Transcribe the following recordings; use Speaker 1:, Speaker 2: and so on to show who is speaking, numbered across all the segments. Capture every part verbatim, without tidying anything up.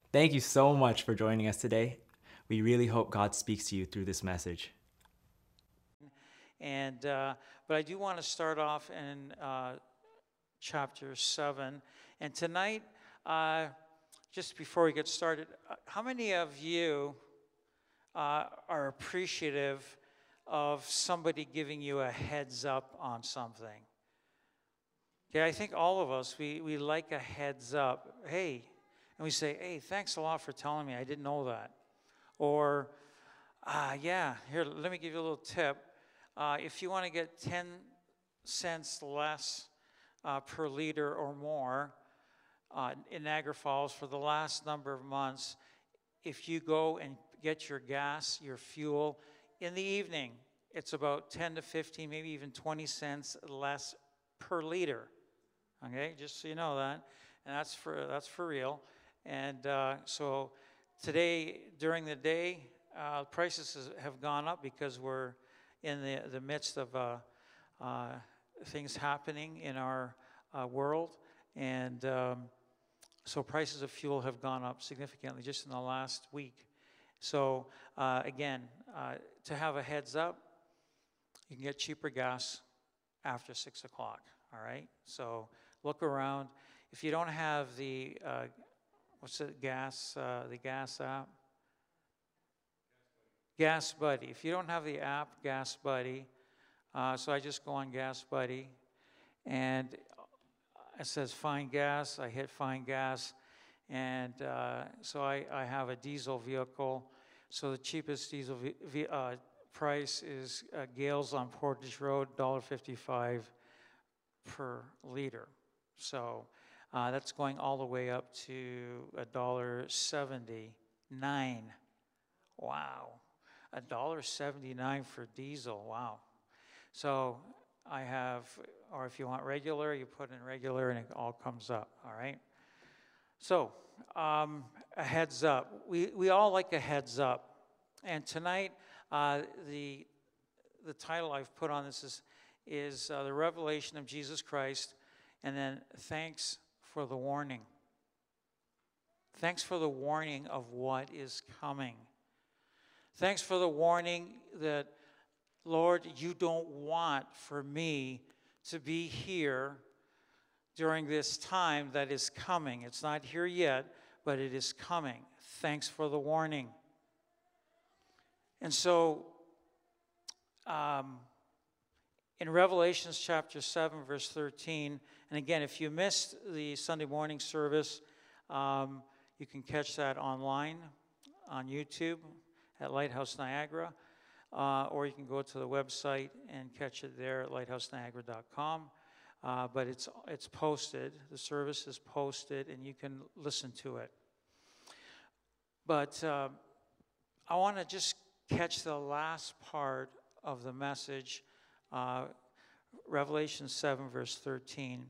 Speaker 1: Thank you so much for joining us today. We really hope God speaks to you through this message.
Speaker 2: And uh, but I do want to start off in uh, chapter seven. And tonight, uh, just before we get started, uh, how many of you uh, are appreciative of somebody giving you a heads up on something? Okay, I think all of us, we, we like a heads up. Hey, and we say, hey, thanks a lot for telling me. I didn't know that. Or, ah, yeah, here, let me give you a little tip. Uh, if you want to get ten cents less uh, per liter or more uh, in Niagara Falls for the last number of months, if you go and get your gas, your fuel, in the evening, it's about ten to fifteen, maybe even twenty cents less per liter. Okay, just so you know that, and that's for that's for real. And uh, so today, during the day, uh, prices have gone up because we're in the the midst of uh, uh, things happening in our uh, world, and um, so prices of fuel have gone up significantly just in the last week. So uh, again, uh, to have a heads up, you can get cheaper gas after six o'clock. All right, so look around. If you don't have the uh, what's it, gas, uh, the gas app, Gas Buddy. If you don't have the app, Gas Buddy, uh, so I just go on Gas Buddy, and it says find gas. I hit find gas, and uh, so I, I have a diesel vehicle. So the cheapest diesel v- v- uh, price is uh, Gales on Portage Road, one dollar fifty-five per liter. So uh, that's going all the way up to one dollar seventy-nine. Wow. one dollar seventy-nine for diesel. Wow. So I have, or if you want regular, you put in regular and it all comes up. All right. So um, a heads up. We, we all like a heads up. And tonight, uh, the, the title I've put on this is is uh, the revelation of Jesus Christ, and then thanks for the warning. Thanks for the warning of what is coming. Thanks for the warning that, Lord, you don't want for me to be here during this time that is coming. It's not here yet, but it is coming. Thanks for the warning. And so, um, in Revelations chapter seven, verse thirteen, and again, if you missed the Sunday morning service, um, you can catch that online on YouTube at Lighthouse Niagara, uh, or you can go to the website and catch it there at lighthouse niagara dot com. Uh, but it's it's posted, the service is posted, and you can listen to it. But uh, I want to just catch the last part of the message. Uh, Revelation seven, verse thirteen.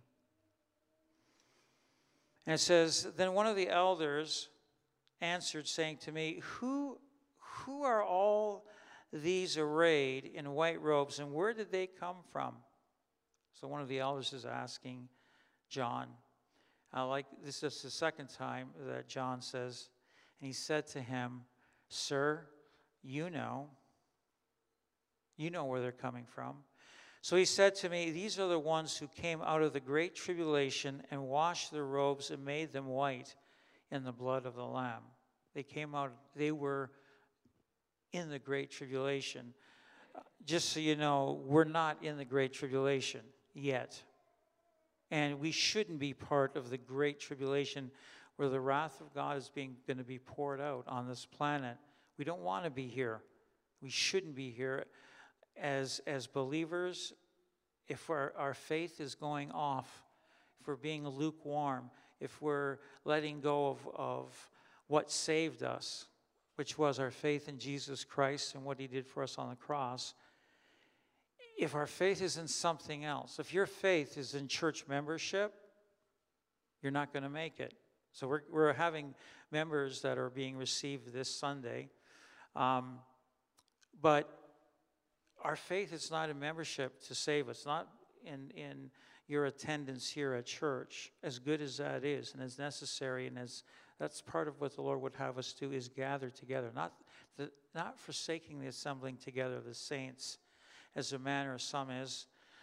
Speaker 2: And it says, then one of the elders answered, saying to me, Who, who are all these arrayed in white robes, and where did they come from? So one of the elders is asking John. I like this is the second time that John says, and he said to him, Sir, you know, you know where they're coming from. So he said to me, These are the ones who came out of the great tribulation and washed their robes and made them white in the blood of the Lamb. They came out, they were in the great tribulation. Just so you know, we're not in the great tribulation yet. And we shouldn't be part of the great tribulation where the wrath of God is being going to be poured out on this planet. We don't want to be here. We shouldn't be here. As, as believers, if our, our faith is going off, if we're being lukewarm, if we're letting go of, of what saved us, which was our faith in Jesus Christ and what he did for us on the cross, if our faith is in something else, if your faith is in church membership, you're not going to make it. So we're, we're having members that are being received this Sunday. Um, but our faith is not in membership to save us, not in, in your attendance here at church, as good as that is and as necessary and as That's part of what the Lord would have us do, is gather together, not the, not forsaking the assembling together of the saints, as the manner of some is,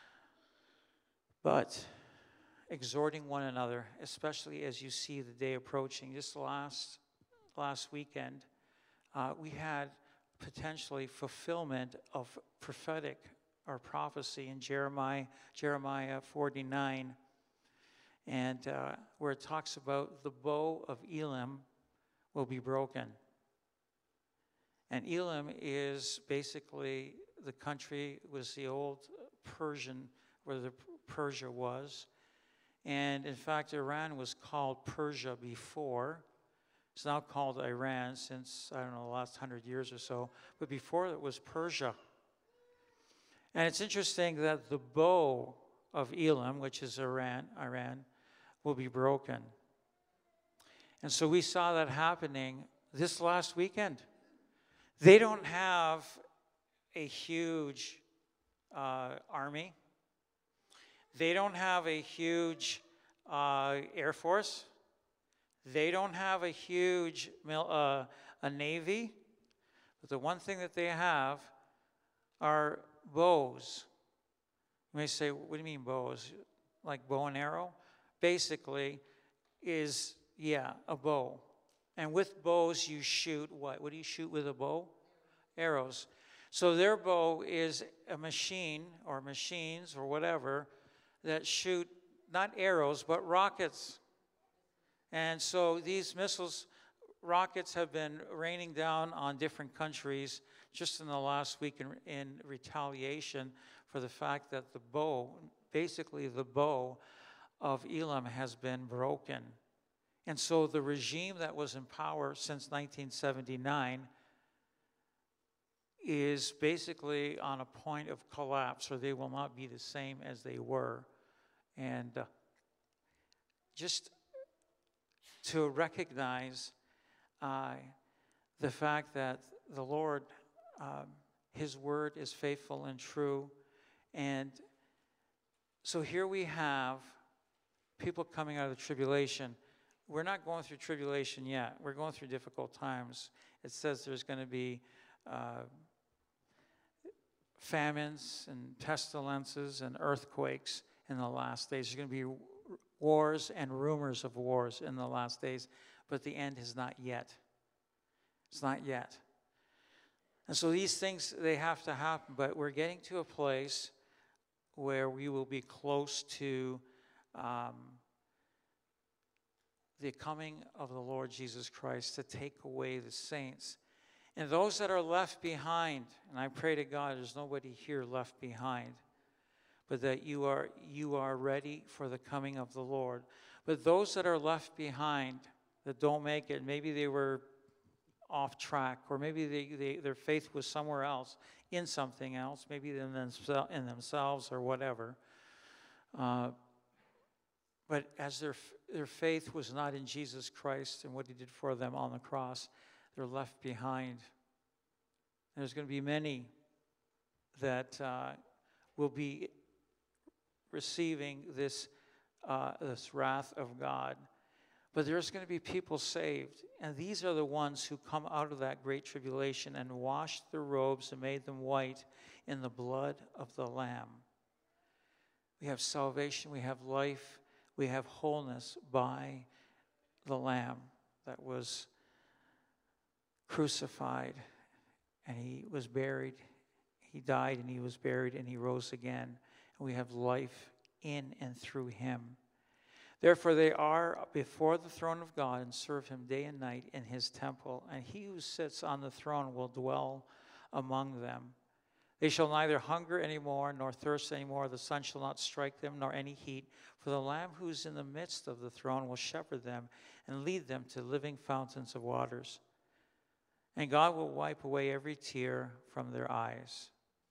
Speaker 2: but exhorting one another, especially as you see the day approaching. Just last last weekend, uh, we had potentially fulfillment of prophetic or prophecy in Jeremiah Jeremiah forty-nine. And uh, where it talks about the bow of Elam will be broken. And Elam is basically the country, was the old Persian, where the Persia was. And in fact, Iran was called Persia before. It's now called Iran since, I don't know, the last hundred years or so. But before it was Persia. And it's interesting that the bow of Elam, which is Iran, Iran, will be broken. And so we saw that happening this last weekend. They don't have a huge uh, army. They don't have a huge uh, air force. They don't have a huge mil- uh, a navy. But the one thing that they have are bows. You may say, what do you mean bows? Like bow and arrow? Basically is, yeah, a bow. And with bows you shoot what? What do you shoot with a bow? Arrows. So their bow is a machine or machines or whatever that shoot not arrows but rockets. And so these missiles, rockets have been raining down on different countries just in the last week in, in retaliation for the fact that the bow, basically the bow of Elam has been broken. And so the regime that was in power since nineteen seventy-nine is basically on a point of collapse, or they will not be the same as they were. And uh, just to recognize uh, the fact that the Lord, um, His word is faithful and true. And so here we have people coming out of the tribulation. We're not going through tribulation yet. We're going through difficult times. It says there's going to be uh, famines and pestilences and earthquakes in the last days. There's going to be wars and rumors of wars in the last days, but the end is not yet. It's not yet. And so these things, they have to happen, but we're getting to a place where we will be close to um, the coming of the Lord Jesus Christ to take away the saints. And those that are left behind, and I pray to God there's nobody here left behind, but that you are you are ready for the coming of the Lord. But those that are left behind, that don't make it, maybe they were off track, or maybe they, they, their faith was somewhere else, in something else, maybe in, themse- in themselves or whatever. Uh, but as their their faith was not in Jesus Christ and what He did for them on the cross, they're left behind. There's going to be many that uh, will be receiving this uh, this wrath of God. But there's going to be people saved. And these are the ones who come out of that great tribulation and washed their robes and made them white in the blood of the Lamb. We have salvation, we have life, we have wholeness by the Lamb that was crucified, and He was buried. He died and He was buried and He rose again. And we have life in and through Him. Therefore they are before the throne of God and serve Him day and night in His temple. And He who sits on the throne will dwell among them. They shall neither hunger anymore nor thirst anymore. The sun shall not strike them, nor any heat. For the Lamb who is in the midst of the throne will shepherd them and lead them to living fountains of waters. And God will wipe away every tear from their eyes.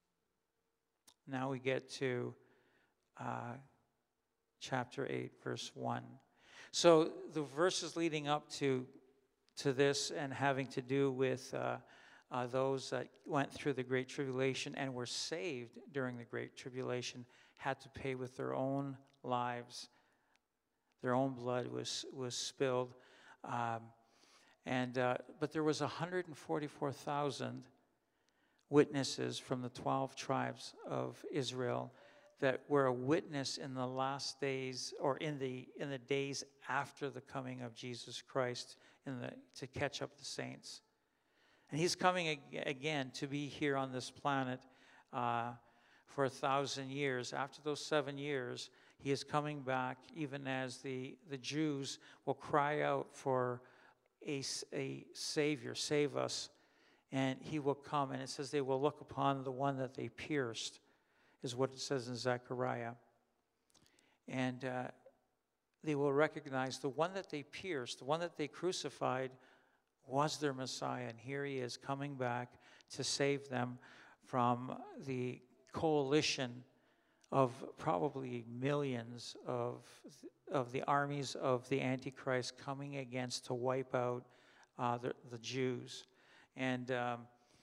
Speaker 2: Now we get to uh, chapter eight, verse one. So the verses leading up to, to this and having to do with uh, uh, those that went through the Great Tribulation and were saved during the Great Tribulation had to pay with their own lives. Their own blood was, was spilled. Um, and uh, but there was one hundred forty-four thousand witnesses from the twelve tribes of Israel that were a witness in the last days, or in the in the days after the coming of Jesus Christ, in the to catch up the saints. And he's coming ag- again to be here on this planet uh, for a thousand years. After those seven years, he is coming back, even as the, the Jews will cry out for a, a Savior, save us. And he will come, and it says they will look upon the one that they pierced, is what it says in Zechariah. And uh, they will recognize the one that they pierced, the one that they crucified, was their Messiah. And here he is coming back to save them from the coalition of probably millions of, of the armies of the Antichrist coming against to wipe out uh, the, the Jews. And um,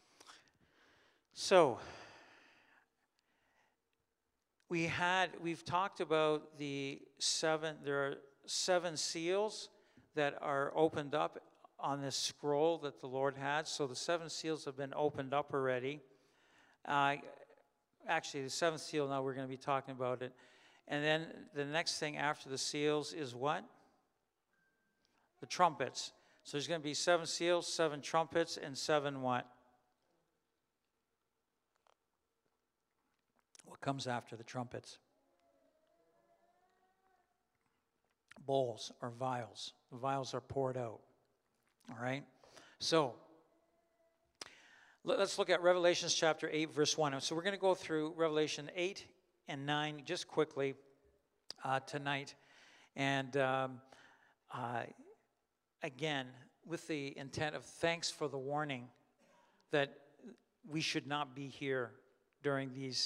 Speaker 2: so we had, we've talked about the seven, there are seven seals that are opened up on this scroll that the Lord had. So the seven seals have been opened up already. Uh, actually, the seventh seal, now we're going to be talking about it. And then the next thing after the seals is what? The trumpets. So there's going to be seven seals, seven trumpets, and seven what? What comes after the trumpets? Bowls or vials. The vials are poured out. All right? So, let's look at Revelation chapter eight, verse one. So we're going to go through Revelation eight and nine just quickly uh, tonight. And um, uh, again, with the intent of thanks for the warning that we should not be here during these,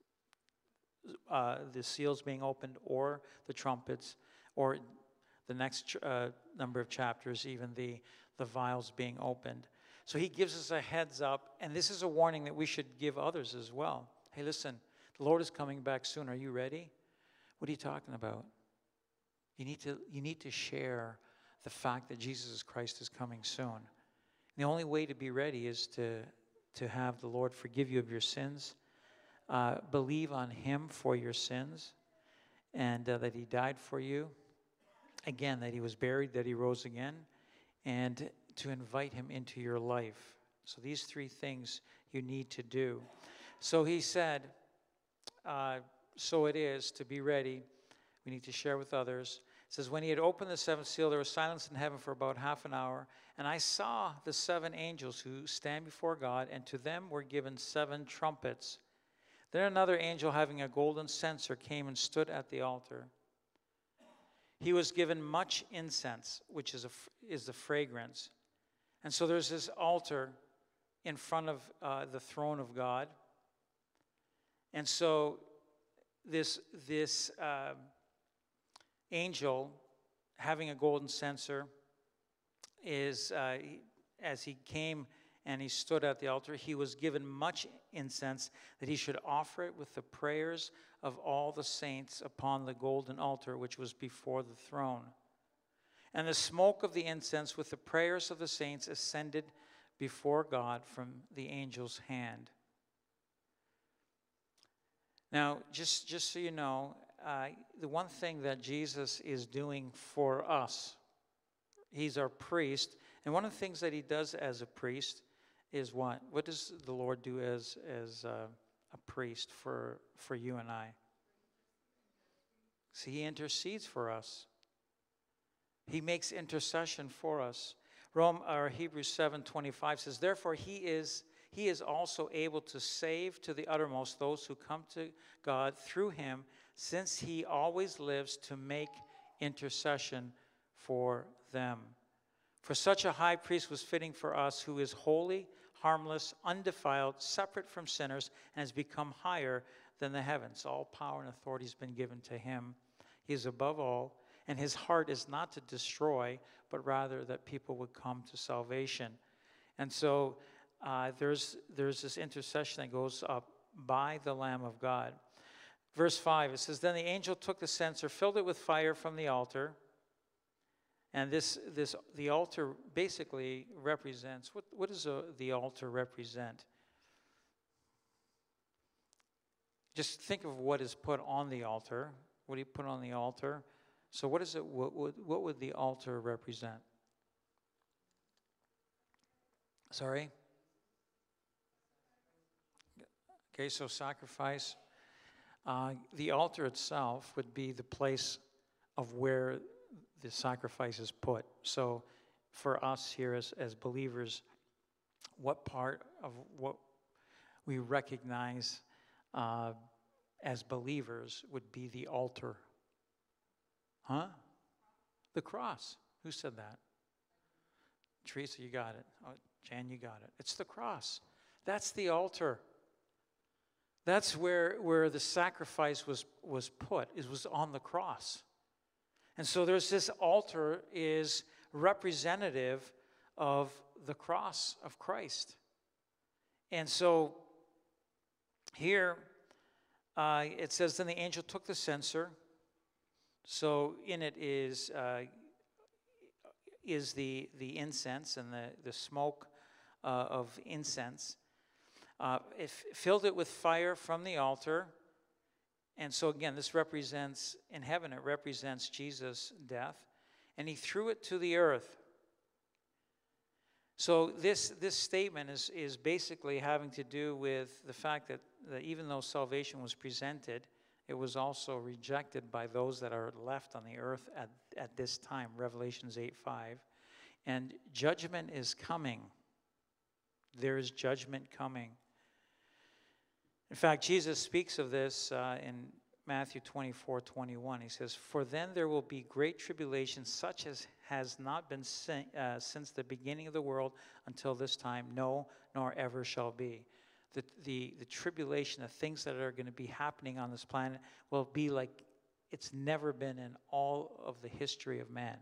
Speaker 2: uh, the seals being opened or the trumpets or the next uh, number of chapters, even the, the vials being opened. So he gives us a heads up, and this is a warning that we should give others as well. Hey, listen, the Lord is coming back soon. Are you ready? What are you talking about? You need to, you need to share the fact that Jesus Christ is coming soon. And the only way to be ready is to, to have the Lord forgive you of your sins, uh, believe on him for your sins, and uh, that he died for you. Again, that he was buried, that he rose again, and to invite him into your life. So these three things you need to do. So he said, uh, so it is to be ready. We need to share with others. It says, when he had opened the seventh seal, there was silence in heaven for about half an hour. And I saw the seven angels who stand before God, and to them were given seven trumpets. Then another angel having a golden censer came and stood at the altar. He was given much incense, which is, a, is the fragrance. And so there's this altar in front of uh, the throne of God. And so this, this uh, angel having a golden censer is, uh, as he came and he stood at the altar, he was given much incense that he should offer it with the prayers of all the saints upon the golden altar which was before the throne. And the smoke of the incense with the prayers of the saints ascended before God from the angel's hand. Now, just, just so you know, uh, the one thing that Jesus is doing for us, he's our priest, and one of the things that he does as a priest is what? What does the Lord do as, as uh, a priest for, for you and I? See, he intercedes for us. He makes intercession for us. Rome, or Hebrews seven twenty-five says, therefore he is, he is also able to save to the uttermost those who come to God through him, since he always lives to make intercession for them. For such a high priest was fitting for us, who is holy, harmless, undefiled, separate from sinners, and has become higher than the heavens. All power and authority has been given to him. He is above all, and his heart is not to destroy, but rather that people would come to salvation. And so uh, there's, there's this intercession that goes up by the Lamb of God. Verse five, it says, then the angel took the censer, filled it with fire from the altar, And this, this the altar basically represents, what, what does a, the altar represent? Just think of what is put on the altar. What do you put on the altar? So what is it? What would, what would the altar represent? Sorry? Okay, so sacrifice. Uh, the altar itself would be the place of where the sacrifice is put. So for us here as, as believers, what part of what we recognize uh, as believers would be the altar? Huh? The cross. Who said that? Teresa, you got it. Oh, Jan, you got it. It's the cross. That's the altar. That's where, where the sacrifice was, was put. It was on the cross. And so there's this altar is representative of the cross of Christ. And so here uh, it says, then the angel took the censer. So in it is uh, is the, the incense and the, the smoke uh, of incense. Uh, it filled it with fire from the altar. And so again, this represents, in heaven, it represents Jesus' death. And he threw it to the earth. So this, this statement is, is basically having to do with the fact that, that even though salvation was presented, it was also rejected by those that are left on the earth at, at this time, Revelations eight five. And judgment is coming. There is judgment coming. In fact, Jesus speaks of this uh, in Matthew twenty-four twenty-one. He says, for then there will be great tribulation, such as has not been sin, uh, since the beginning of the world until this time, no, nor ever shall be. The, the, the tribulation, the things that are going to be happening on this planet will be like it's never been in all of the history of man.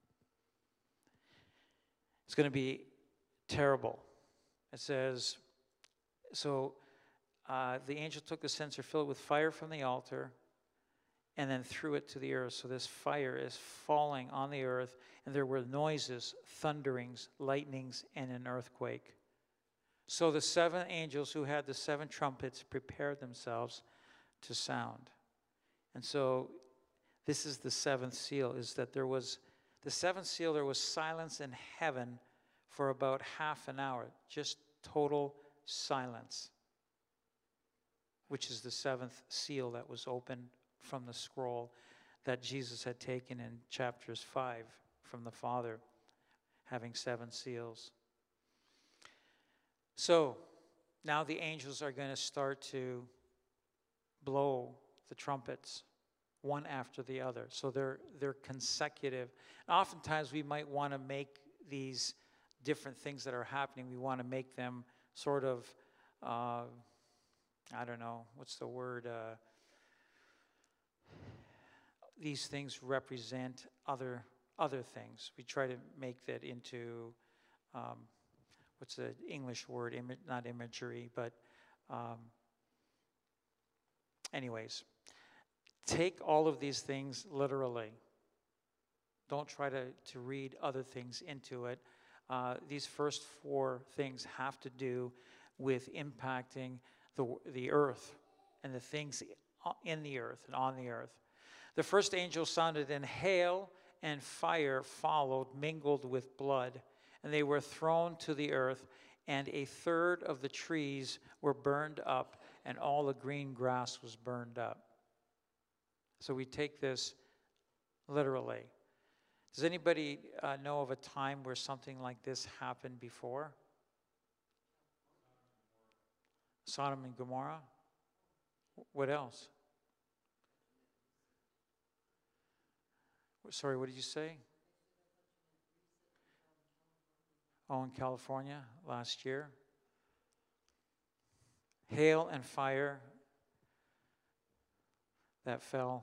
Speaker 2: It's going to be terrible. It says, so uh, the angel took the censer, filled it with fire from the altar, and then threw it to the earth. So this fire is falling on the earth, and there were noises, thunderings, lightnings, and an earthquake. So the seven angels who had the seven trumpets prepared themselves to sound. And so this is the seventh seal, is that there was, the seventh seal, there was silence in heaven for about half an hour, just total silence, which is the seventh seal that was opened from the scroll that Jesus had taken in chapters five from the Father, having seven seals. So now the angels are going to start to blow the trumpets one after the other. So they're they're consecutive. And oftentimes we might want to make these different things that are happening, we want to make them sort of, uh, I don't know, what's the word? Uh, these things represent other other things. We try to make that into... Um, what's the English word, Ima- not imagery, but um, anyways, take all of these things literally. Don't try to, to read other things into it. Uh, these first four things have to do with impacting the, the earth and the things in the earth and on the earth. The first angel sounded, and hail and fire followed, mingled with blood. And they were thrown to the earth, and a third of the trees were burned up, and all the green grass was burned up. So we take this literally. Does anybody uh, know of a time where something like this happened before? Sodom and Gomorrah? What else? Sorry, what did you say? Oh, in California last year. Hail and fire that fell.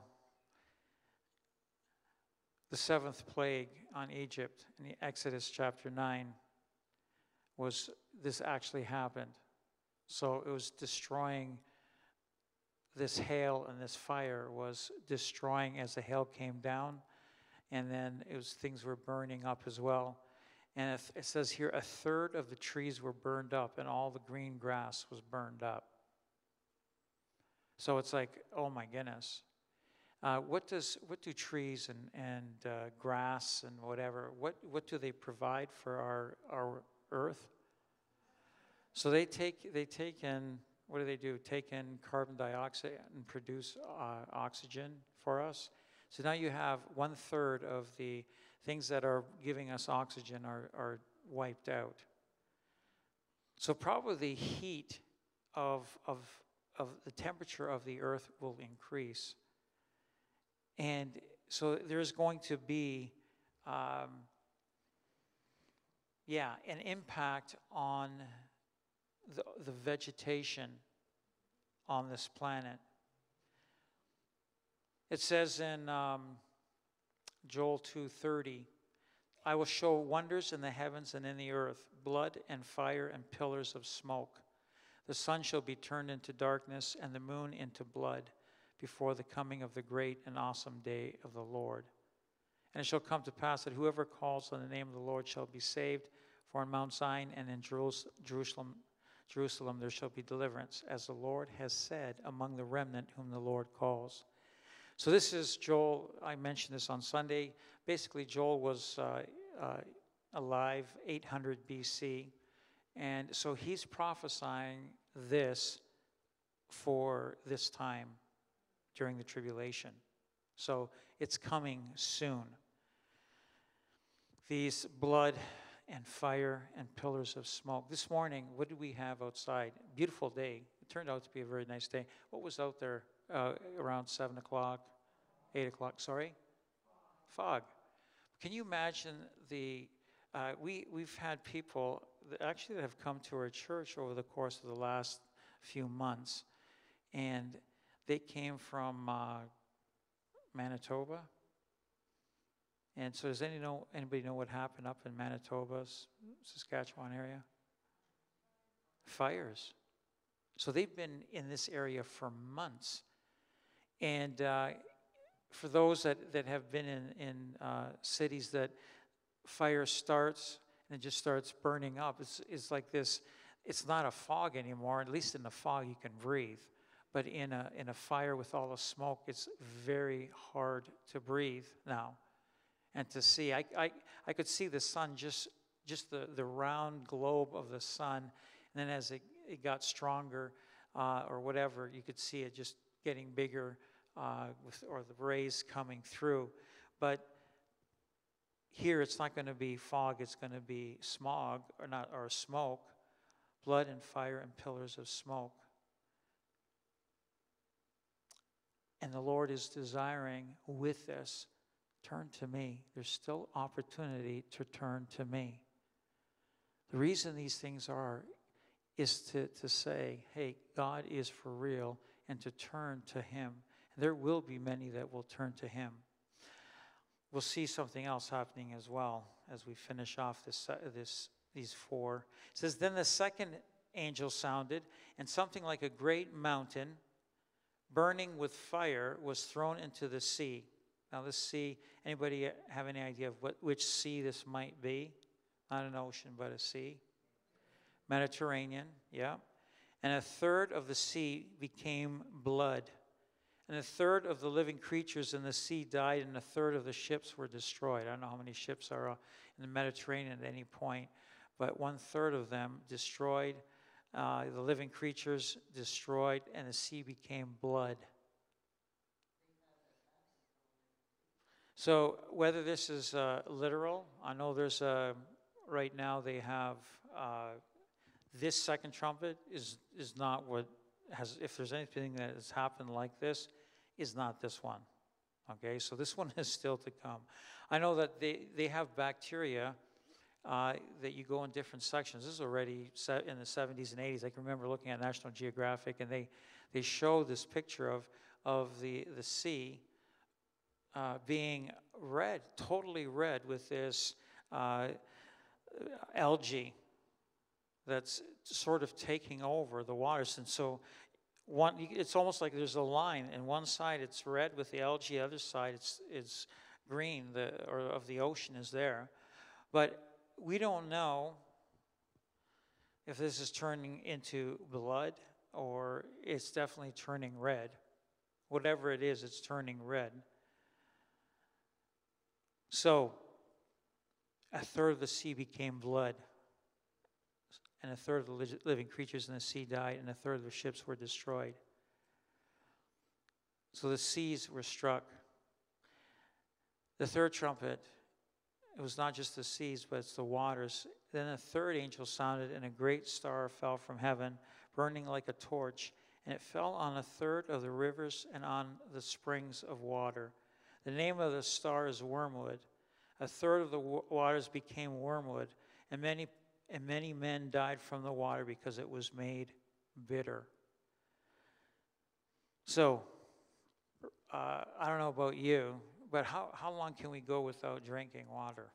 Speaker 2: The seventh plague on Egypt in Exodus chapter nine was, this actually happened. So it was destroying, this hail and this fire was destroying as the hail came down. and then it was things were burning up as well. And it, it says here, a third of the trees were burned up, and all the green grass was burned up. So it's like, oh my goodness. Uh, what does what do trees and and uh, grass and whatever? What what do they provide for our our earth? So they take they take in, what do they do? Take in carbon dioxide and produce uh, oxygen for us. So now you have one third of the things that are giving us oxygen are are wiped out. So probably the heat of of of the temperature of the earth will increase. And so there's going to be, um, yeah, an impact on the, the vegetation on this planet. It says in um, Joel two thirty, I will show wonders in the heavens and in the earth, blood and fire and pillars of smoke. The sun shall be turned into darkness and the moon into blood, before the coming of the great and awesome day of the Lord. And it shall come to pass that whoever calls on the name of the Lord shall be saved. For on Mount Zion and in Jerusalem, Jerusalem there shall be deliverance, as the Lord has said, among the remnant whom the Lord calls. So this is Joel. I mentioned this on Sunday. Basically, Joel was uh, uh, alive eight hundred B C. And so he's prophesying this for this time during the tribulation. So it's coming soon. These blood and fire and pillars of smoke. This morning, what did we have outside? Beautiful day. It turned out to be a very nice day. What was out there uh, around seven o'clock, eight o'clock? Sorry? Fog. Can you imagine the, uh, we, we've had people that actually that have come to our church over the course of the last few months, and they came from uh, Manitoba. And so does any know, anybody know what happened up in Manitoba, Saskatchewan area? Fires. So they've been in this area for months. And uh, for those that, that have been in, in uh, cities that fire starts and it just starts burning up, it's, it's like this, it's not a fog anymore. At least in the fog you can breathe. But in a in a fire with all the smoke, it's very hard to breathe now. And to see, I I, I could see the sun, just just the, the round globe of the sun. And then as it, it got stronger uh, or whatever, you could see it just getting bigger uh, with or the rays coming through. But here it's not going to be fog, it's going to be smog or not or smoke, blood and fire and pillars of smoke. And the Lord is desiring with this, turn to me. There's still opportunity to turn to me. The reason these things are is to, to say, hey, God is for real, and to turn to him. And there will be many that will turn to him. We'll see something else happening as well as we finish off this, this, these four. It says, then the second angel sounded, and something like a great mountain burning with fire was thrown into the sea. Now this sea, anybody have any idea of what which sea this might be? Not an ocean, but a sea. Mediterranean, yeah. And a third of the sea became blood. And a third of the living creatures in the sea died, and a third of the ships were destroyed. I don't know how many ships are in the Mediterranean at any point, but one third of them destroyed. Uh, the living creatures destroyed, and the sea became blood. So whether this is uh, literal, I know there's a, right now they have, uh, this second trumpet is, is not what has, if there's anything that has happened like this, is not this one. Okay, so this one is still to come. I know that they, they have bacteria Uh, that you go in different sections. This is already set in the seventies and eighties. I can remember looking at National Geographic, and they they show this picture of of the the sea uh, being red, totally red, with this uh, algae that's sort of taking over the waters. And so one, it's almost like there's a line. And one side it's red with the algae, the other side it's it's green the, or of the ocean is there. But we don't know if this is turning into blood or it's definitely turning red. Whatever it is, it's turning red. So, a third of the sea became blood, and a third of the living creatures in the sea died, and a third of the ships were destroyed. So the seas were struck. The third trumpet, it was not just the seas, but it's the waters. Then a third angel sounded, and a great star fell from heaven, burning like a torch, and it fell on a third of the rivers and on the springs of water. The name of the star is Wormwood. A third of the waters became wormwood, and many and many men died from the water because it was made bitter. So, uh, I don't know about you, but how, how long can we go without drinking water?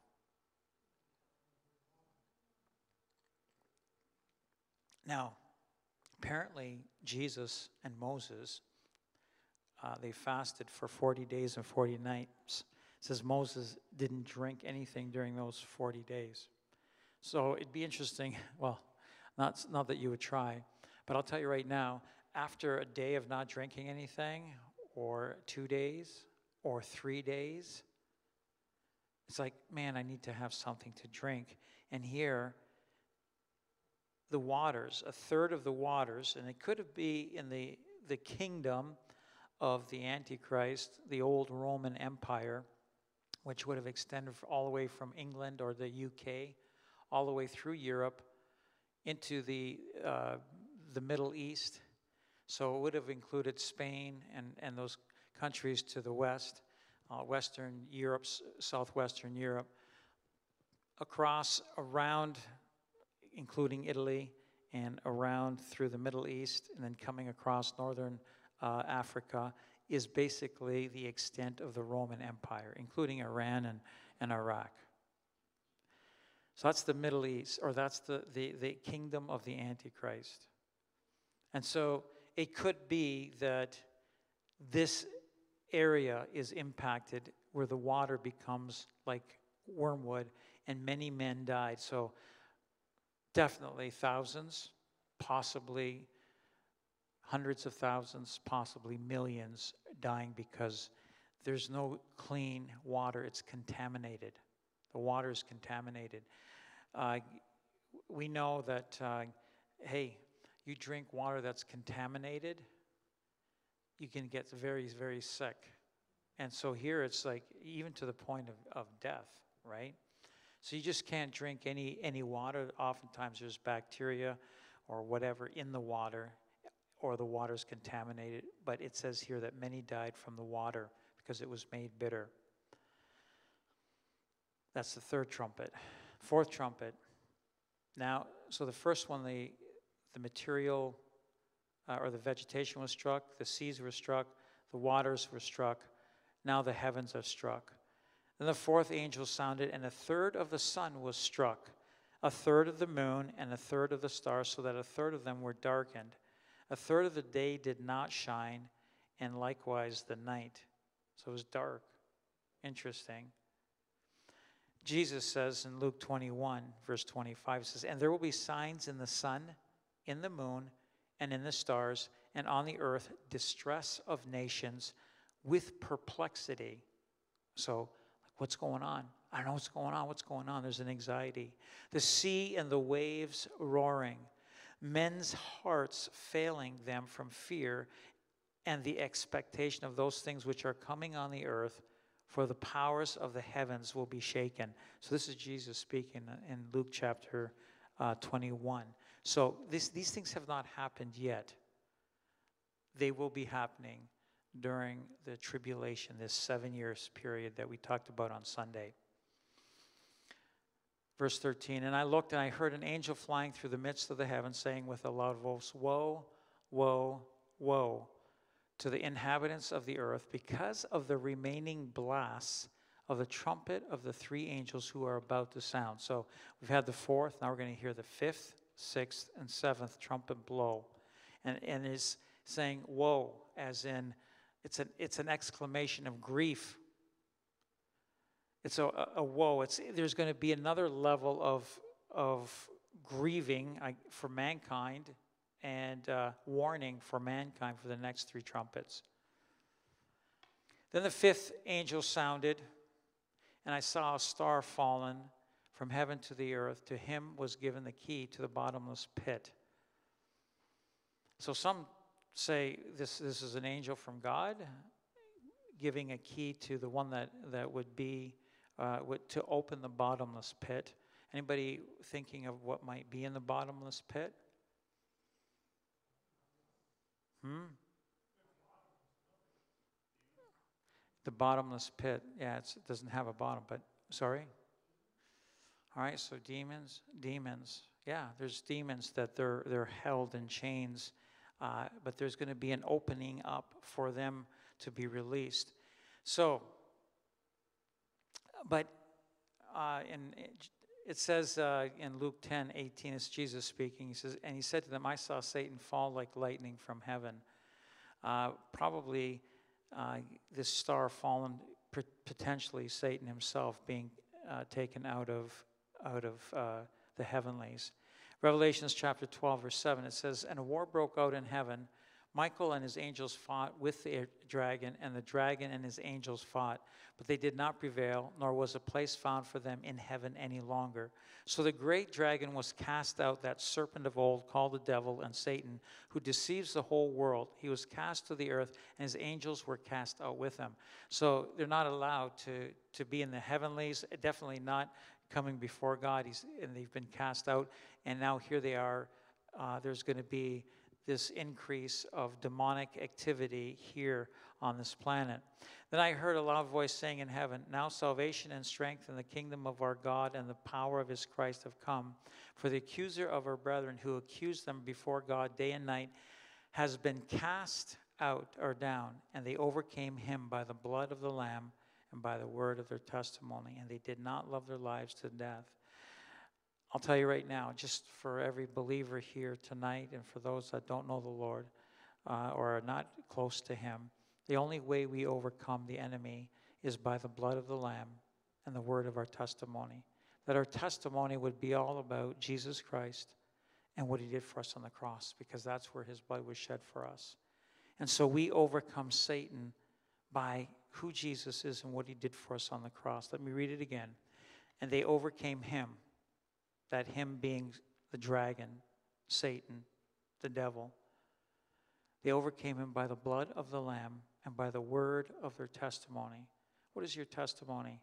Speaker 2: Now, apparently, Jesus and Moses, uh, they fasted for forty days and forty nights. It says Moses didn't drink anything during those forty days. So it'd be interesting, well, not, not that you would try, but I'll tell you right now, after a day of not drinking anything, or two days, or three days, it's like, man, I need to have something to drink. And here, the waters, a third of the waters, and it could be in the, the kingdom of the Antichrist, the old Roman Empire, which would have extended all the way from England or the U K, all the way through Europe into the uh, the Middle East. So it would have included Spain and, and those countries to the west, uh, Western Europe, Southwestern Europe, across, around, including Italy, and around through the Middle East, and then coming across northern uh, Africa, is basically the extent of the Roman Empire, including Iran and, and Iraq. So that's the Middle East, or that's the, the, the kingdom of the Antichrist. And so it could be that this area is impacted where the water becomes like wormwood and many men died. So definitely thousands, possibly hundreds of thousands, possibly millions dying because there's no clean water. It's contaminated. The water is contaminated. Uh, we know that, uh, hey, you drink water that's contaminated, you can get very, very sick. And so here it's like even to the point of, of death, right? So you just can't drink any, any water. Oftentimes there's bacteria or whatever in the water, or the water's contaminated. But it says here that many died from the water because it was made bitter. That's the third trumpet. Fourth trumpet. Now, so the first one, the, the material uh, or the vegetation was struck, the seas were struck, the waters were struck. Now the heavens are struck. Then the fourth angel sounded, and a third of the sun was struck, a third of the moon, and a third of the stars, so that a third of them were darkened. A third of the day did not shine, and likewise the night. So it was dark. Interesting. Jesus says in Luke twenty-one, verse twenty-five, says, and there will be signs in the sun, in the moon, and in the stars, and on the earth, distress of nations with perplexity. So, like, what's going on? I don't know what's going on. What's going on? There's an anxiety. The sea and the waves roaring. Men's hearts failing them from fear and the expectation of those things which are coming on the earth, for the powers of the heavens will be shaken. So this is Jesus speaking in Luke chapter uh, twenty-one. So this, these things have not happened yet. They will be happening during the tribulation, this seven years period that we talked about on Sunday. Verse thirteen, and I looked and I heard an angel flying through the midst of the heavens, saying with a loud voice, woe, woe, woe to the inhabitants of the earth, because of the remaining blasts of the trumpet of the three angels who are about to sound. So we've had the fourth, now we're going to hear the fifth, sixth, and seventh trumpet blow. And, and it's saying woe, as in it's an, it's an exclamation of grief. it's a, a, a woe. It's, there's going to be another level of, of grieving I, for mankind and uh, warning for mankind for the next three trumpets. Then the fifth angel sounded, and I saw a star fallen from heaven to the earth. To him was given the key to the bottomless pit. So some say this, this is an angel from God giving a key to the one that, that would be, uh, would, to open the bottomless pit. Anybody thinking of what might be in the bottomless pit? Hmm? The bottomless pit. Yeah, it's, it doesn't have a bottom, but, sorry? All right, so demons, demons. Yeah, there's demons that they're, they're held in chains, uh, but there's going to be an opening up for them to be released. So, but uh, in, it says uh, in Luke ten eighteen, it's Jesus speaking. He says, and he said to them, I saw Satan fall like lightning from heaven. Uh, probably uh, this star fallen, potentially Satan himself being uh, taken out of out of uh, the heavenlies. Revelations chapter twelve, verse seven, it says, and a war broke out in heaven. Michael and his angels fought with the dragon, and the dragon and his angels fought, but they did not prevail, nor was a place found for them in heaven any longer. So the great dragon was cast out, that serpent of old, called the devil and Satan, who deceives the whole world. He was cast to the earth, and his angels were cast out with him. So they're not allowed to, to be in the heavenlies, definitely not coming before God. He's, and they've been cast out, and now here they are. Uh, there's going to be this increase of demonic activity here on this planet. Then I heard a loud voice saying in heaven, now salvation and strength in the kingdom of our God and the power of his Christ have come. For the accuser of our brethren who accused them before God day and night has been cast out or down, and they overcame him by the blood of the Lamb and by the word of their testimony, and they did not love their lives to death. I'll tell you right now, just for every believer here tonight and for those that don't know the Lord uh, or are not close to him, the only way we overcome the enemy is by the blood of the Lamb and the word of our testimony. That our testimony would be all about Jesus Christ and what he did for us on the cross, because that's where his blood was shed for us. And so we overcome Satan by who Jesus is and what he did for us on the cross. Let me read it again. And they overcame him, that him being the dragon, Satan, the devil. They overcame him by the blood of the Lamb and by the word of their testimony. What is your testimony?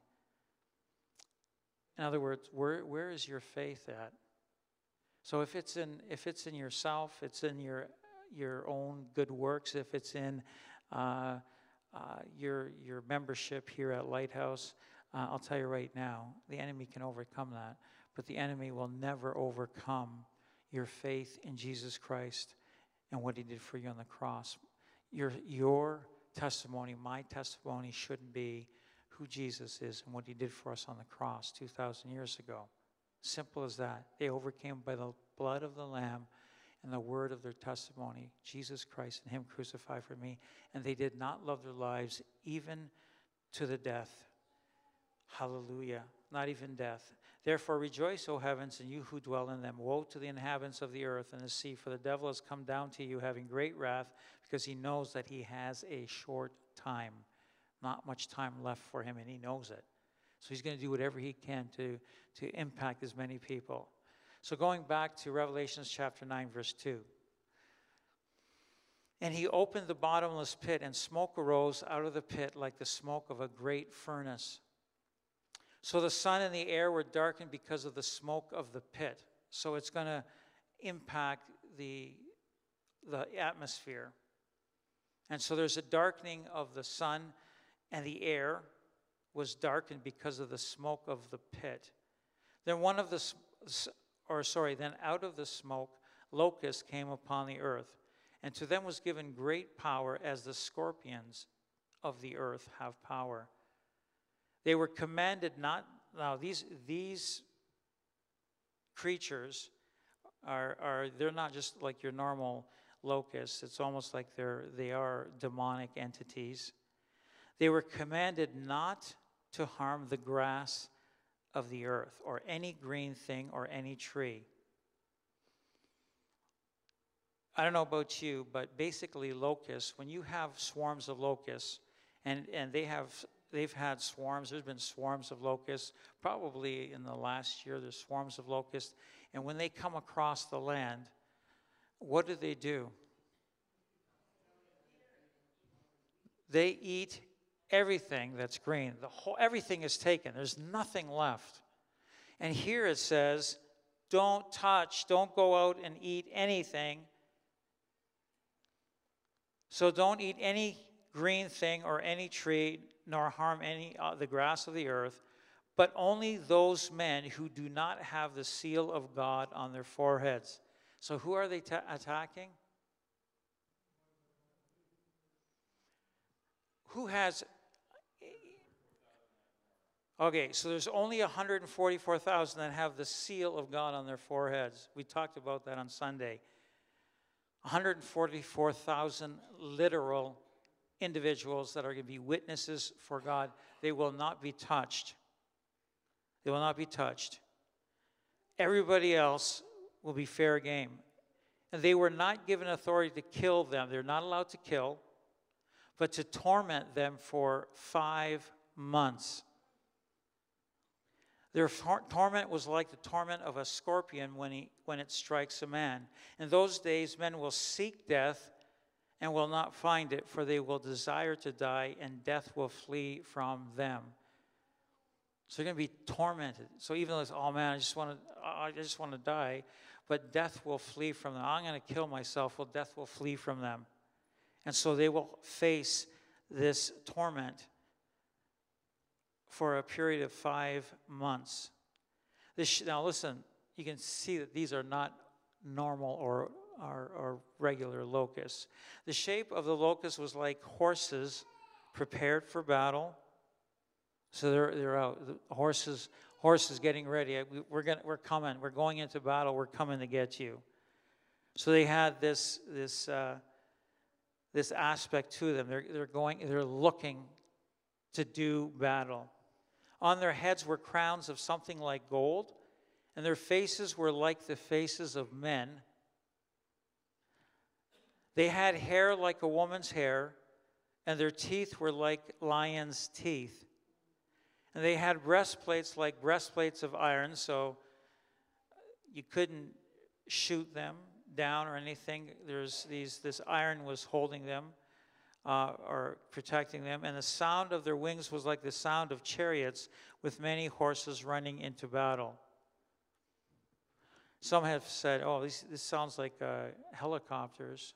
Speaker 2: In other words, where, where is your faith at? So if it's in if it's in yourself, it's in your your own good works, if it's in uh, uh, your your membership here at Lighthouse, uh, I'll tell you right now, the enemy can overcome that. But the enemy will never overcome your faith in Jesus Christ and what he did for you on the cross. Your, your testimony, my testimony, should be who Jesus is and what he did for us on the cross two thousand years ago. Simple as that. They overcame by the blood of the Lamb and the word of their testimony, Jesus Christ and him crucified for me. And they did not love their lives even to the death. Hallelujah. Not even death. Therefore rejoice, O heavens, and you who dwell in them. Woe to the inhabitants of the earth and the sea, for the devil has come down to you having great wrath, because he knows that he has a short time. Not much time left for him, and he knows it. So he's going to do whatever he can to, to impact as many people. So going back to Revelations chapter nine, verse two. And he opened the bottomless pit, and smoke arose out of the pit like the smoke of a great furnace. So the sun and the air were darkened because of the smoke of the pit. So it's going to impact the, the atmosphere. And so there's a darkening of the sun, and the air was darkened because of the smoke of the pit. Then one of the, or sorry, then out of the smoke, locusts came upon the earth. And to them was given great power, as the scorpions of the earth have power. They were commanded not, now these, these creatures are, are, they're not just like your normal locusts. It's almost like they're, they are demonic entities. They were commanded not to harm the grass of the earth, or any green thing, or any tree. I don't know about you, but basically locusts, when you have swarms of locusts, and, and they have, they've had swarms, there's been swarms of locusts, probably in the last year there's swarms of locusts, and when they come across the land, what do they do? They eat everything that's green. The whole, everything is taken. There's nothing left. And here it says, don't touch, don't go out and eat anything. So don't eat any green thing or any tree, nor harm any uh, the grass of the earth, but only those men who do not have the seal of God on their foreheads. So who are they ta- attacking? Who has... Okay, so there's only one hundred forty-four thousand that have the seal of God on their foreheads. We talked about that on Sunday. one hundred forty-four thousand literal individuals that are going to be witnesses for God. They will not be touched. They will not be touched. Everybody else will be fair game. And they were not given authority to kill them. They're not allowed to kill, but to torment them for five months. Their tor- torment was like the torment of a scorpion when, he, when it strikes a man. In those days, men will seek death and will not find it, for they will desire to die, and death will flee from them. So they're going to be tormented. So even though it's, oh man, I just want to, I just want to die, but death will flee from them. I'm going to kill myself. Well, death will flee from them, and so they will face this torment for a period of five months. This, now listen, you can see that these are not normal or, or, or regular locusts. The shape of the locust was like horses prepared for battle. So they're, they're out. The horses, horses getting ready. We're, gonna, we're coming. We're going into battle. We're coming to get you. So they had this, this, uh, this aspect to them. They're, they're going, they're looking to do battle. On their heads were crowns of something like gold, and their faces were like the faces of men. They had hair like a woman's hair, and their teeth were like lions' teeth. And they had breastplates like breastplates of iron, so you couldn't shoot them down or anything. There's these, this iron was holding them. Uh, or protecting them, and the sound of their wings was like the sound of chariots with many horses running into battle. Some have said, oh, this, this sounds like uh, helicopters.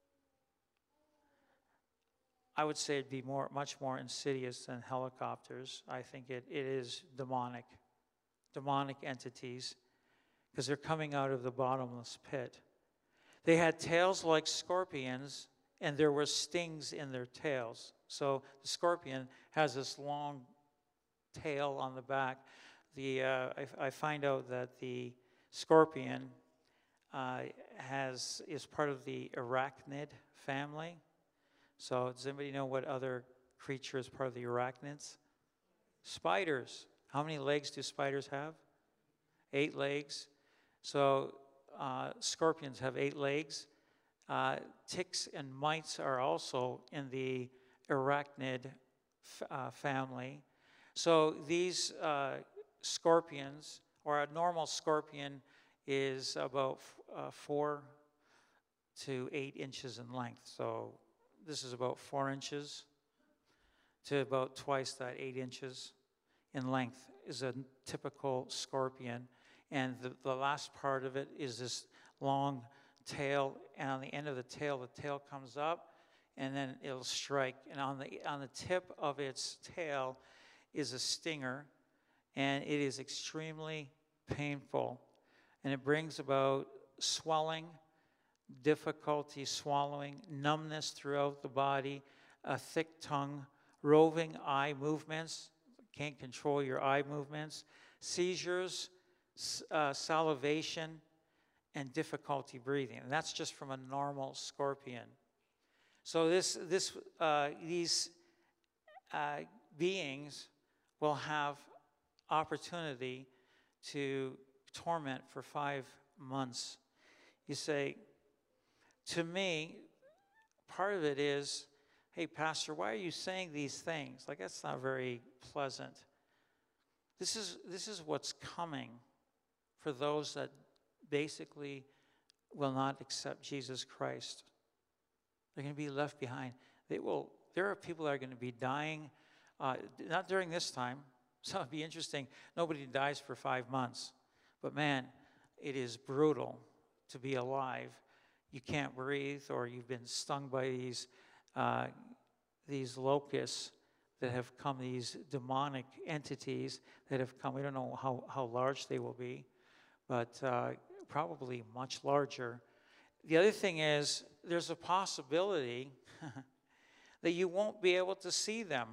Speaker 2: I would say it'd be more, much more insidious than helicopters. I think it, it is demonic, demonic entities, because they're coming out of the bottomless pit. They had tails like scorpions, and there were stings in their tails. So the scorpion has this long tail on the back. The uh, I, I find out that the scorpion uh, has is part of the arachnid family. So does anybody know what other creature is part of the arachnids? Spiders. How many legs do spiders have? Eight legs. So uh, scorpions have eight legs. Uh, ticks and mites are also in the arachnid f- uh, family. So these uh, scorpions, or a normal scorpion, is about f- uh, four to eight inches in length. So this is about four inches to about twice that, eight inches in length is a typical scorpion. And the, the last part of it is this long tail, and on the end of the tail, the tail comes up, and then it'll strike. And on the on the tip of its tail is a stinger, and it is extremely painful, and it brings about swelling, difficulty swallowing, numbness throughout the body, a thick tongue, roving eye movements, can't control your eye movements, seizures, uh, salivation, and difficulty breathing. And that's just from a normal scorpion. So this, this, uh, these uh, beings will have opportunity to torment for five months. You say, to me, part of it is, hey, Pastor, why are you saying these things? Like, that's not very pleasant. This is, this is what's coming for those that basically will not accept Jesus Christ. They're going to be left behind. They will. There are people that are going to be dying, uh, not during this time. So it'd be interesting. Nobody dies for five months. But man, it is brutal to be alive. You can't breathe, or you've been stung by these uh, these locusts that have come, these demonic entities that have come. We don't know how, how large they will be, but uh, probably much larger. The other thing is, there's a possibility that you won't be able to see them.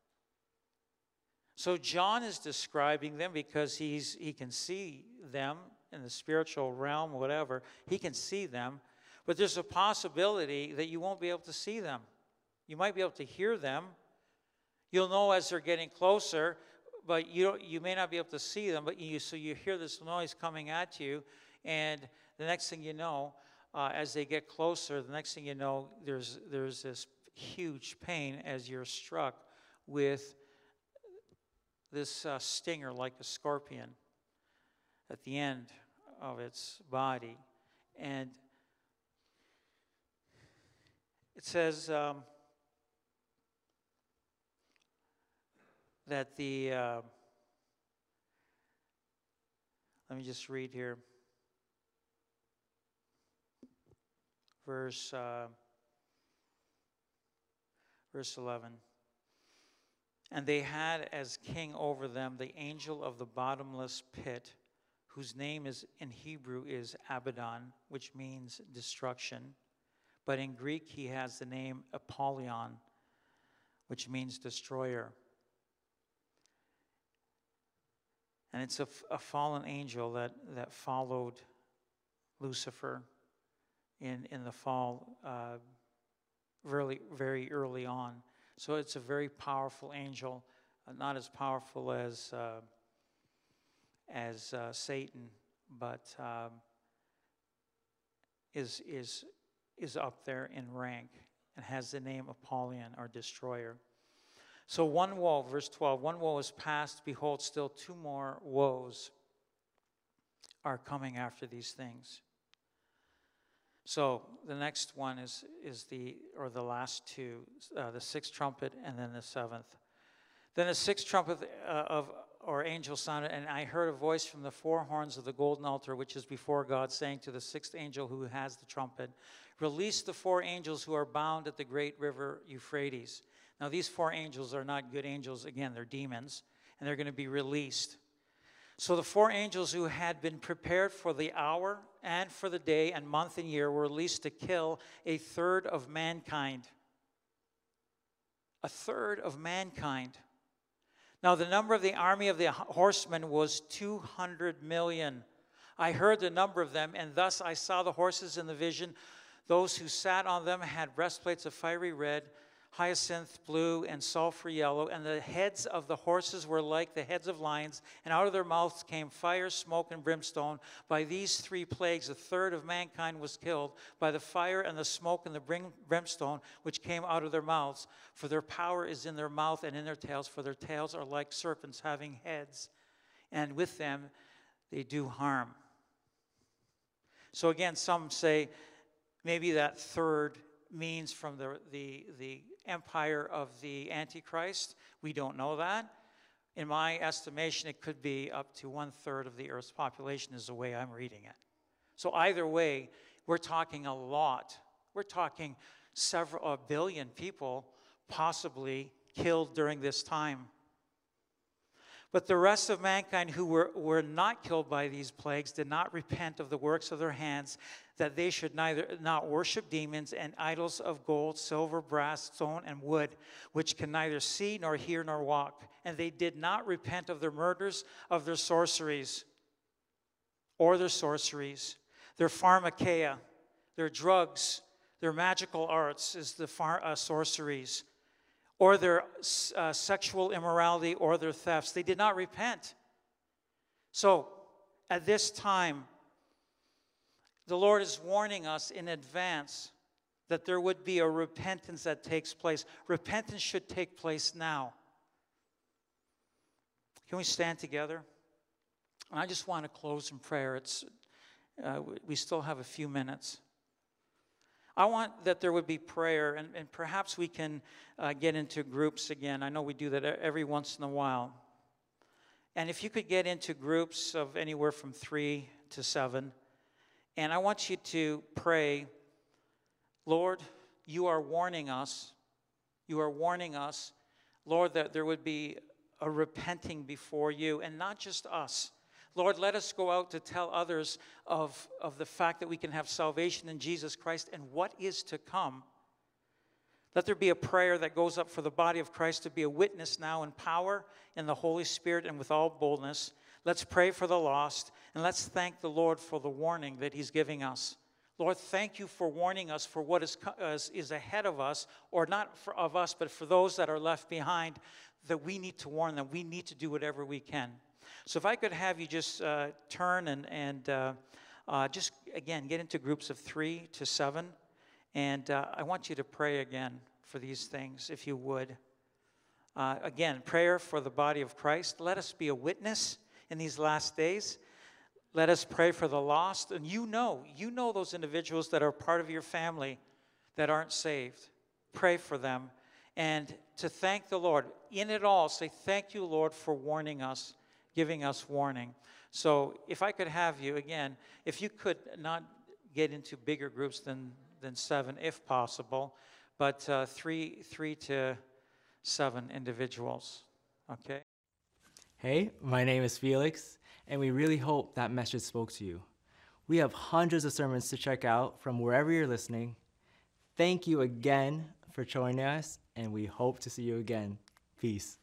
Speaker 2: So John is describing them because he's he can see them in the spiritual realm, whatever. He can see them, but there's a possibility that you won't be able to see them. You might be able to hear them. You'll know as they're getting closer, but you don't, you may not be able to see them. But you so you hear this noise coming at you, and the next thing you know, uh, as they get closer, the next thing you know, there's there's this huge pain as you're struck with this uh, stinger like a scorpion at the end of its body. And it says um, that the, uh, let me just read here, verse, uh, verse eleven. And they had as king over them the angel of the bottomless pit, whose name is in Hebrew is Abaddon, which means destruction. But in Greek he has the name Apollyon, which means destroyer. And it's a, a fallen angel that, that followed Lucifer in, in the fall uh, really, very early on. So it's a very powerful angel, uh, not as powerful as uh, as uh, Satan, but um, is is is up there in rank and has the name Apollyon, or destroyer. So one woe, verse twelve, one woe is past. Behold, still two more woes are coming after these things. So the next one is is the, or the last two, uh, the sixth trumpet and then the seventh. Then the sixth trumpet uh, of, or angel sounded, and I heard a voice from the four horns of the golden altar, which is before God, saying to the sixth angel who has the trumpet, release the four angels who are bound at the great river Euphrates. Now these four angels are not good angels. Again, they're demons, and they're going to be released. So the four angels who had been prepared for the hour and for the day and month and year were released to kill a third of mankind. A third of mankind. Now the number of the army of the horsemen was two hundred million. I heard the number of them, and thus I saw the horses in the vision. Those who sat on them had breastplates of fiery red, hyacinth blue, and sulfur yellow, and the heads of the horses were like the heads of lions, and out of their mouths came fire, smoke, and brimstone. By these three plagues a third of mankind was killed, by the fire and the smoke and the brim- brimstone which came out of their mouths. For their power is in their mouth and in their tails, for their tails are like serpents having heads, and with them they do harm. So again, some say maybe that third means from the, the, the empire of the Antichrist. We don't know that. In my estimation, it could be up to one-third of the earth's population is the way I'm reading it. So either way, we're talking a lot. We're talking several, a billion people possibly killed during this time. But the rest of mankind who were, were not killed by these plagues did not repent of the works of their hands, that they should neither not worship demons and idols of gold, silver, brass, stone, and wood, which can neither see nor hear nor walk. And they did not repent of their murders, of their sorceries, or their sorceries, their pharmakeia, their drugs, their magical arts is the phar- uh, sorceries, or their uh, sexual immorality or their thefts. They did not repent. So at this time, the Lord is warning us in advance that there would be a repentance that takes place. Repentance should take place now. Can we stand together? And I just want to close in prayer. It's uh, we still have a few minutes. I want that there would be prayer, and, and perhaps we can uh, get into groups again. I know we do that every once in a while. And if you could get into groups of anywhere from three to seven, and I want you to pray, Lord, you are warning us, you are warning us, Lord, that there would be a repenting before you, and not just us. Lord, let us go out to tell others of, of the fact that we can have salvation in Jesus Christ and what is to come. Let there be a prayer that goes up for the body of Christ to be a witness now in power, in the Holy Spirit, and with all boldness. Let's pray for the lost, and let's thank the Lord for the warning that he's giving us. Lord, thank you for warning us for what is, is, is ahead of us, or not for, of us, but for those that are left behind, that we need to warn them. We need to do whatever we can. So if I could have you just uh, turn and, and uh, uh, just, again, get into groups of three to seven. And uh, I want you to pray again for these things, if you would. Uh, again, prayer for the body of Christ. Let us be a witness in these last days. Let us pray for the lost. And you know, you know those individuals that are part of your family that aren't saved. Pray for them. And to thank the Lord. In it all, say, thank you, Lord, for warning us, giving us warning. So if I could have you, again, if you could not get into bigger groups than, than seven, if possible, but uh, three, three to seven individuals, okay?
Speaker 1: Hey, my name is Felix, and we really hope that message spoke to you. We have hundreds of sermons to check out from wherever you're listening. Thank you again for joining us, and we hope to see you again. Peace.